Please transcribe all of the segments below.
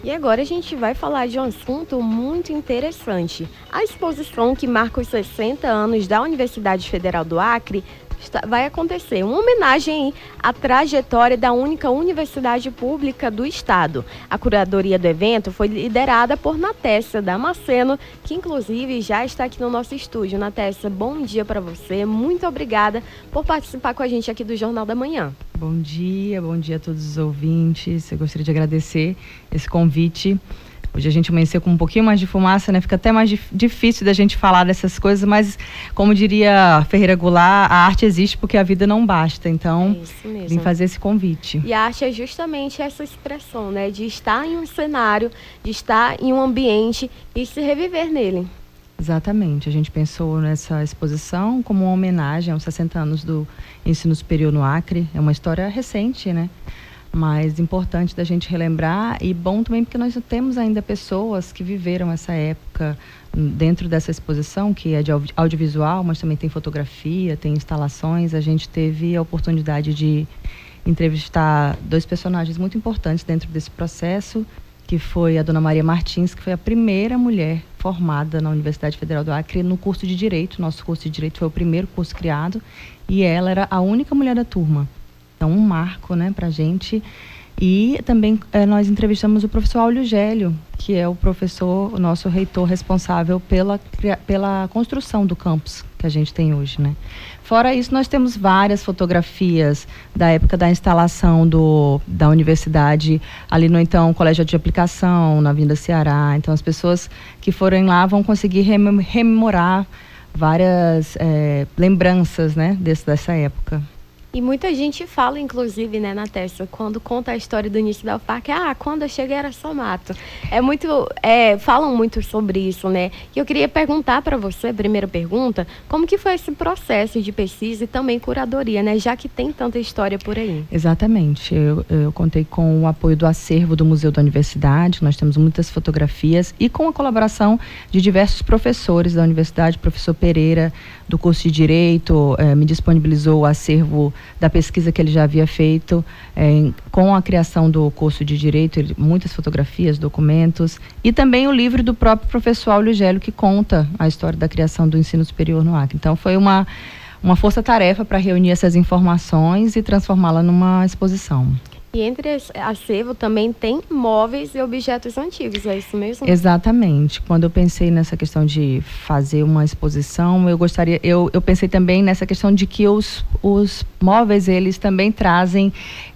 E agora a gente vai falar de um assunto muito interessante. A exposição que marca os 60 anos da Universidade Federal do Acre vai acontecer. Uma homenagem à trajetória da única universidade pública do estado. A curadoria do evento foi liderada por Natessa Damasceno, que inclusive já está aqui no nosso estúdio. Natessa, bom dia para você. Muito obrigada por participar com a gente aqui do Jornal da Manhã. Bom dia a todos os ouvintes. Eu gostaria de agradecer esse convite. Hoje a gente amanheceu com um pouquinho mais de fumaça, né? Fica até mais difícil da gente falar dessas coisas, mas como diria Ferreira Goulart, a arte existe porque a vida não basta. Então, vim fazer esse convite. E a arte é justamente essa expressão, né? De estar em um cenário, de estar em um ambiente e se reviver nele. Exatamente. A gente pensou nessa exposição como uma homenagem aos 60 anos do ensino superior no Acre. É uma história recente, né? Mas importante da gente relembrar, e bom também porque nós temos ainda pessoas que viveram essa época dentro dessa exposição, que é de audiovisual, mas também tem fotografia, tem instalações. A gente teve a oportunidade de entrevistar dois personagens muito importantes dentro desse processo, que foi a Dona Maria Martins, que foi a primeira mulher formada na Universidade Federal do Acre no curso de Direito. Nosso curso de Direito foi o primeiro curso criado, e ela era a única mulher da turma. Então, um marco, né, para a gente. E também nós entrevistamos o professor Áureo Gélio, que é o professor, o nosso reitor responsável pela construção do campus que a gente tem hoje, né? Fora isso, nós temos várias fotografias da época da instalação da universidade, ali no então Colégio de Aplicação, na Avenida Ceará. Então, as pessoas que forem lá vão conseguir rememorar várias lembranças, né, dessa época. E muita gente fala, inclusive, né, Natessa, quando conta a história do início da UFAC, quando eu cheguei era só mato. Falam muito sobre isso, né? E eu queria perguntar para você, a primeira pergunta, como que foi esse processo de pesquisa e também curadoria, né? Já que tem tanta história por aí. Exatamente. Eu contei com o apoio do acervo do Museu da Universidade, nós temos muitas fotografias, e com a colaboração de diversos professores da universidade. O professor Pereira, do curso de Direito, me disponibilizou o acervo da pesquisa que ele já havia feito, com a criação do curso de Direito, muitas fotografias, documentos, e também o livro do próprio professor Áureo Gélio, que conta a história da criação do ensino superior no Acre. Então, foi uma força-tarefa para reunir essas informações e transformá-la numa exposição. E entre esse acervo também tem móveis e objetos antigos, é isso mesmo? Exatamente. Quando eu pensei nessa questão de fazer uma exposição, eu pensei também nessa questão de que os móveis, eles também trazem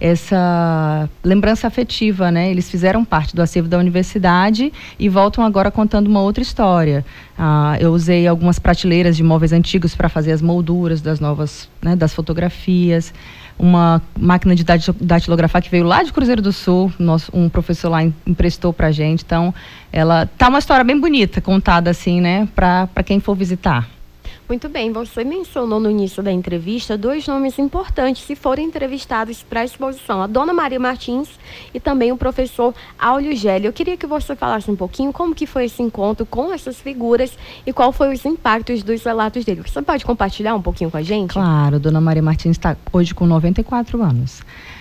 essa lembrança afetiva, né? Eles fizeram parte do acervo da universidade e voltam agora contando uma outra história. Eu usei algumas prateleiras de móveis antigos para fazer as molduras das novas, né, das fotografias. Uma máquina de datilografar que veio lá de Cruzeiro do Sul, um professor lá emprestou pra gente. Então, ela tá uma história bem bonita, contada assim, né, para quem for visitar. Muito bem, você mencionou no início da entrevista dois nomes importantes se forem entrevistados para a exposição, a Dona Maria Martins e também o professor Áureo Gélio. Eu queria que você falasse um pouquinho como que foi esse encontro com essas figuras e qual foi os impactos dos relatos dele. Você pode compartilhar um pouquinho com a gente? Claro, Dona Maria Martins está hoje com 94 anos.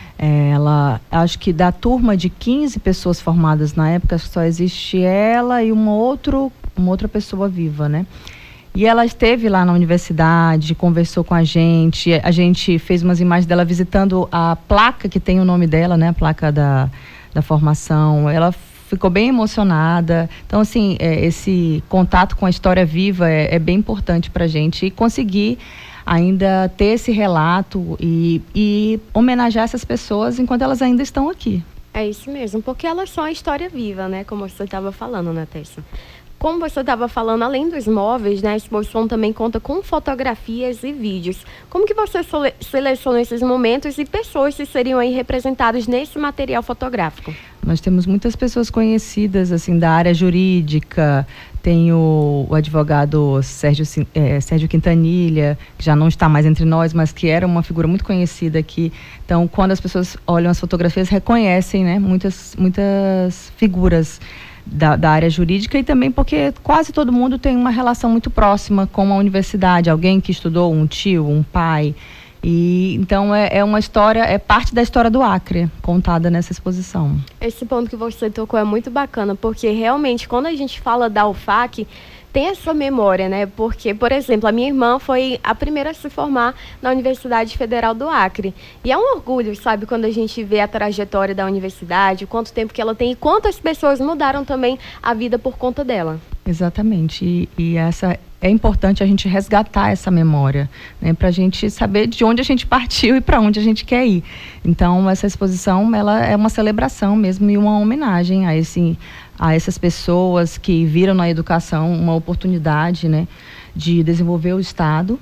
Ela, acho que da turma de 15 pessoas formadas na época, só existe ela e uma outra pessoa viva, né? E ela esteve lá na universidade, conversou com a gente fez umas imagens dela visitando a placa que tem o nome dela, né? A placa da formação. Ela ficou bem emocionada. Então, assim, esse contato com a história viva é bem importante para a gente, e conseguir ainda ter esse relato e homenagear essas pessoas enquanto elas ainda estão aqui. É isso mesmo, porque elas são a história viva, né? Como você estava falando, Natessa. Como você estava falando, além dos móveis, né, a exposição também conta com fotografias e vídeos. Como que você seleciona esses momentos e pessoas que seriam aí representadas nesse material fotográfico? Nós temos muitas pessoas conhecidas, assim, da área jurídica. Tem o advogado Sérgio Quintanilha, que já não está mais entre nós, mas que era uma figura muito conhecida aqui. Então, quando as pessoas olham as fotografias, reconhecem, né, muitas figuras da área jurídica, e também porque quase todo mundo tem uma relação muito próxima com a universidade, alguém que estudou, um tio, um pai. E então é uma história, é parte da história do Acre, contada nessa exposição. Esse ponto que você tocou é muito bacana, porque realmente quando a gente fala da UFAC, tem essa memória, né? Porque, por exemplo, a minha irmã foi a primeira a se formar na Universidade Federal do Acre. E é um orgulho, sabe, quando a gente vê a trajetória da universidade, quanto tempo que ela tem e quantas pessoas mudaram também a vida por conta dela. Exatamente. E essa é importante a gente resgatar essa memória, né, para a gente saber de onde a gente partiu e para onde a gente quer ir. Então, essa exposição, ela é uma celebração mesmo e uma homenagem a essas pessoas que viram na educação uma oportunidade, né, de desenvolver o Estado,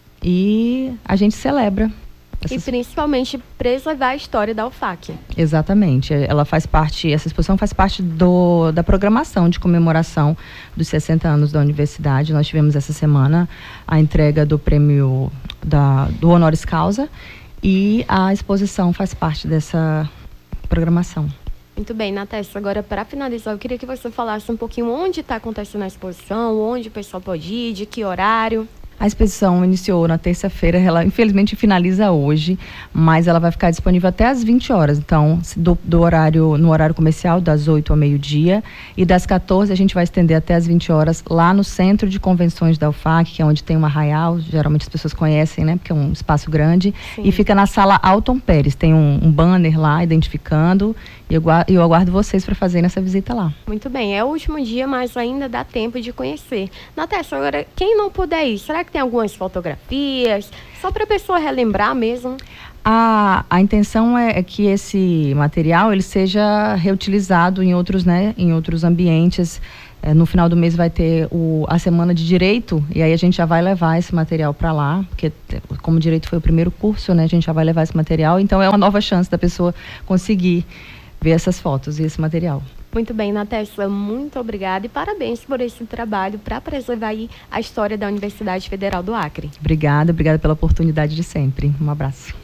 e a gente celebra. E principalmente preservar a história da UFAC. Exatamente. Essa exposição faz parte da programação de comemoração dos 60 anos da universidade. Nós tivemos essa semana a entrega do prêmio do Honoris Causa, e a exposição faz parte dessa programação. Muito bem, Natécia, agora para finalizar, eu queria que você falasse um pouquinho onde está acontecendo a exposição, onde o pessoal pode ir, de que horário. A exposição iniciou na terça-feira, ela infelizmente finaliza hoje, mas ela vai ficar disponível até às 20 horas. Então, no horário comercial, das 8 ao meio-dia, e das 14 a gente vai estender até às 20 horas lá no Centro de Convenções da UFAC, que é onde tem um arraial, geralmente as pessoas conhecem, né, porque é um espaço grande. Sim. E fica na sala Alton Pérez, tem um banner lá identificando, e eu aguardo vocês para fazerem essa visita lá. Muito bem, é o último dia, mas ainda dá tempo de conhecer. Natécia, agora, quem não puder ir, será que tem algumas fotografias, só para a pessoa relembrar mesmo? A intenção é que esse material ele seja reutilizado em outros ambientes. No final do mês vai ter a Semana de Direito, e aí a gente já vai levar esse material para lá, porque como Direito foi o primeiro curso, né, a gente já vai levar esse material, então é uma nova chance da pessoa conseguir ver essas fotos e esse material. Muito bem, Natécia, muito obrigada e parabéns por esse trabalho para preservar aí a história da Universidade Federal do Acre. Obrigada pela oportunidade de sempre. Um abraço.